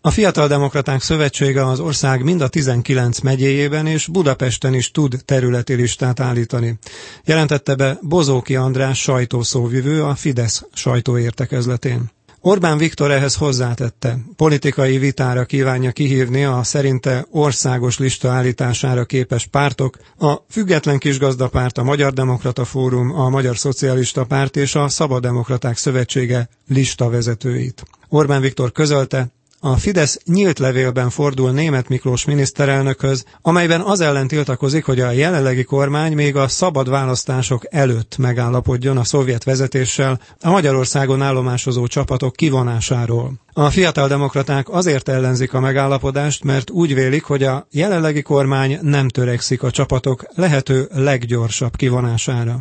A Fiataldemokraták Szövetsége az ország mind a 19 megyéjében és Budapesten is tud területi listát állítani. Jelentette be Bozóki András sajtószóvivő a Fidesz sajtóértekezletén. Orbán Viktor ehhez hozzátette, politikai vitára kívánja kihívni a szerinte országos lista állítására képes pártok, a Független Kisgazdapárt, a Magyar Demokrata Fórum, a Magyar Szocialista Párt és a Szabaddemokraták Szövetsége listavezetőit. Orbán Viktor közölte, a Fidesz nyílt levélben fordul Németh Miklós miniszterelnökhöz, amelyben az ellen tiltakozik, hogy a jelenlegi kormány még a szabad választások előtt megállapodjon a szovjet vezetéssel a Magyarországon állomásozó csapatok kivonásáról. A fiataldemokraták azért ellenzik a megállapodást, mert úgy vélik, hogy a jelenlegi kormány nem törekszik a csapatok lehető leggyorsabb kivonására.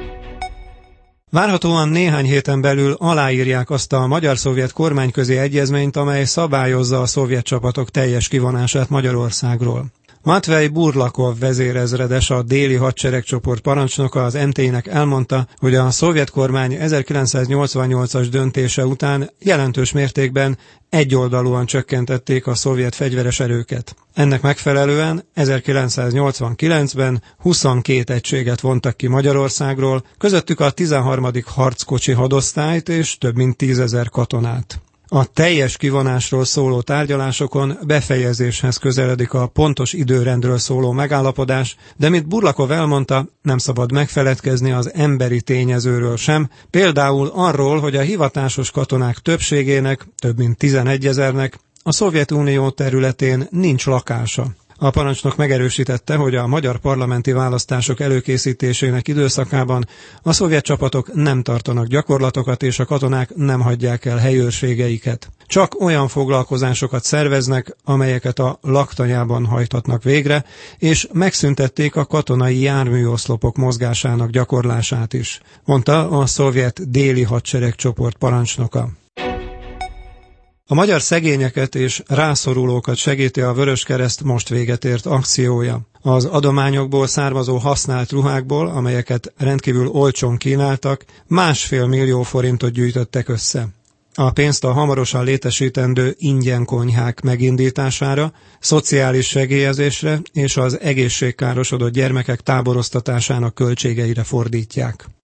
Várhatóan néhány héten belül aláírják azt a magyar-szovjet kormányközi egyezményt, amely szabályozza a szovjet csapatok teljes kivonását Magyarországról. Matvej Burlakov vezérezredes, a déli hadseregcsoport parancsnoka az MT-nek elmondta, hogy a szovjet kormány 1988-as döntése után jelentős mértékben egyoldalúan csökkentették a szovjet fegyveres erőket. Ennek megfelelően 1989-ben 22 egységet vontak ki Magyarországról, közöttük a 13. harckocsi hadosztályt és több mint 10 000 katonát. A teljes kivonásról szóló tárgyalásokon befejezéshez közeledik a pontos időrendről szóló megállapodás, de mint Burlakov elmondta, nem szabad megfeledkezni az emberi tényezőről sem, például arról, hogy a hivatásos katonák többségének, több mint 11 000-nek a Szovjetunió területén nincs lakása. A parancsnok megerősítette, hogy a magyar parlamenti választások előkészítésének időszakában a szovjet csapatok nem tartanak gyakorlatokat, és a katonák nem hagyják el helyőrségeiket. Csak olyan foglalkozásokat szerveznek, amelyeket a laktanyában hajthatnak végre, és megszüntették a katonai járműoszlopok mozgásának gyakorlását is, mondta a szovjet déli hadseregcsoport parancsnoka. A magyar szegényeket és rászorulókat segíti a Vöröskereszt most véget ért akciója. Az adományokból származó használt ruhákból, amelyeket rendkívül olcsón kínáltak, 1,5 millió forintot gyűjtöttek össze. A pénzt a hamarosan létesítendő ingyen konyhák megindítására, szociális segélyezésre és az egészségkárosodott gyermekek táboroztatásának költségeire fordítják.